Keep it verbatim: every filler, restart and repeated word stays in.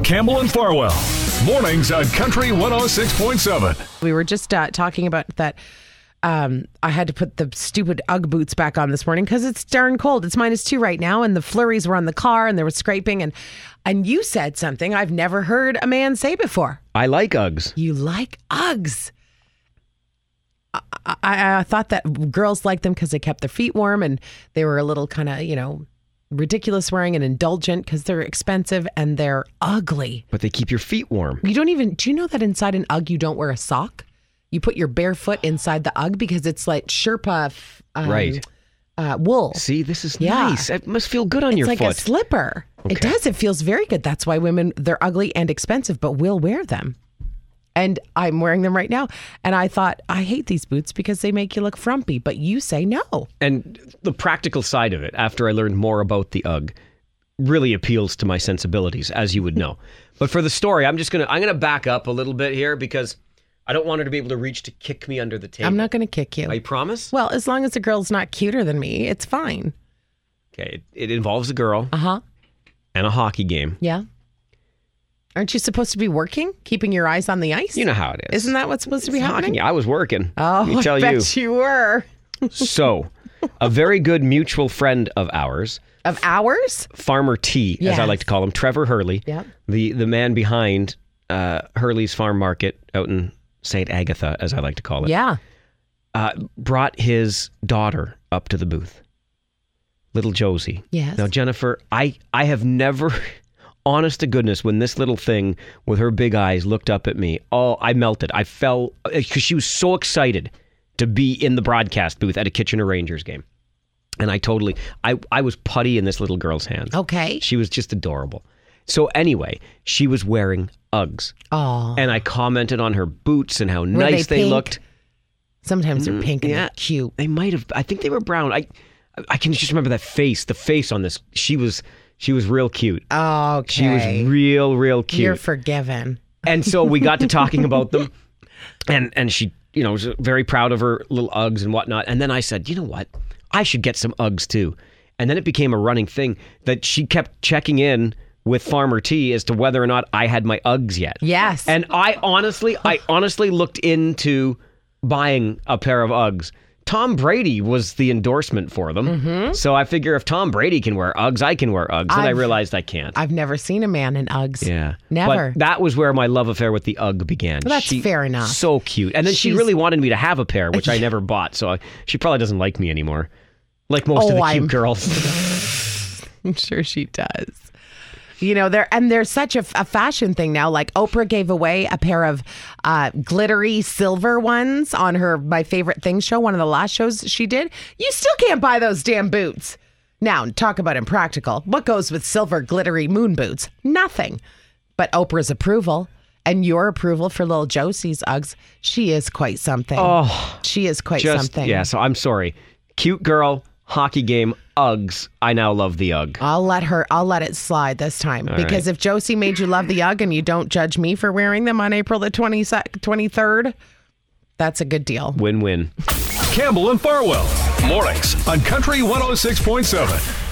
Campbell and Farwell. Mornings on Country one oh six point seven. We were just uh, talking about that. Um, I had to put the stupid Ugg boots back on this morning because it's darn cold. It's minus two right now, and the flurries were on the car, and there was scraping. And and you said something I've never heard a man say before. I like Uggs. You like Uggs. I, I, I thought that girls liked them because they kept their feet warm, and they were a little kind of, you know, ridiculous wearing and indulgent because they're expensive and they're ugly. But they keep your feet warm. You don't even, do you know that inside an Ugg you don't wear a sock? You put your bare foot inside the Ugg because it's like Sherpa um, right. uh, wool. See, this is Yeah. nice. It must feel good on It's your like foot. a slipper. Okay. It does. It feels very good. That's why women, they're ugly and expensive, but we'll wear them. And I'm wearing them right now. And I thought, I hate these boots because they make you look frumpy. But you say no. And the practical side of it, after I learned more about the Ugg, really appeals to my sensibilities, as you would know. But for the story, I'm just going to I'm going to back up a little bit here because I don't want her to be able to reach to kick me under the table. I'm not going to kick you. I promise? Well, as long as the girl's not cuter than me, it's fine. Okay, it, it involves a girl Uh-huh. and a hockey game. Yeah. Aren't you supposed to be working? Keeping your eyes on the ice? You know how it is. Isn't that what's supposed to be It's happening? hockey. I was working. Oh, Let me tell I bet you. you were. So, a very good mutual friend of ours, Of ours? Farmer T, as I Yes. like to call him, Trevor Hurley, Yep. the, the man behind uh, Hurley's Farm Market out in Saint Agatha, as I like to call it, Yeah. uh, brought his daughter up to the booth, little Josie. Yes. Now, Jennifer, I, I have never, honest to goodness, when this little thing with her big eyes looked up at me, oh, I melted. I fell, because she was so excited to be in the broadcast booth at a Kitchener Rangers game. And I totally, I, I was putty in this little girl's hands. Okay. She was just adorable. So anyway, she was wearing Uggs. Oh. And I commented on her boots and how nice they they, pink? looked. Sometimes they're pink and yeah. they're cute. They might have, I think they were brown. I I can just remember that face, the face on this. She was, she was real cute. Okay. She was real, real cute. You're forgiven. And so we got to talking about them, and and she, you know, was very proud of her little Uggs and whatnot. And then I said, you know what? I should get some Uggs too. And then it became a running thing that she kept checking in with Farmer T as to whether or not I had my Uggs yet. Yes. And I honestly, I honestly looked into buying a pair of Uggs. Tom Brady was the endorsement for them. Mm-hmm. So I figure if Tom Brady can wear Uggs, I can wear Uggs. And I I've- realized I can't. I've never seen a man in Uggs. Yeah. Never. But that was where my love affair with the Ugg began. Well, that's She- fair enough. So cute. And then she She's- really wanted me to have a pair, which I never bought. So I, she probably doesn't like me anymore. Like most Oh, of the I'm- cute girls. I'm sure she does. You know, there and there's such a, a fashion thing now. Like Oprah gave away a pair of uh, glittery silver ones on her My Favorite Things show, one of the last shows she did. You still can't buy those damn boots. Now, talk about impractical. What goes with silver glittery moon boots? Nothing. But Oprah's approval and your approval for little Josie's Uggs, she is quite something. Oh, she is quite just, something. yeah, so I'm sorry. Cute girl, hockey game, Uggs. I now love the Ugg. I'll let her, I'll let it slide this time. All because right. if Josie made you love the Ugg and you don't judge me for wearing them on April the twenty-third, that's a good deal. Win-win. Campbell and Farwell. Mornings on Country one oh six point seven.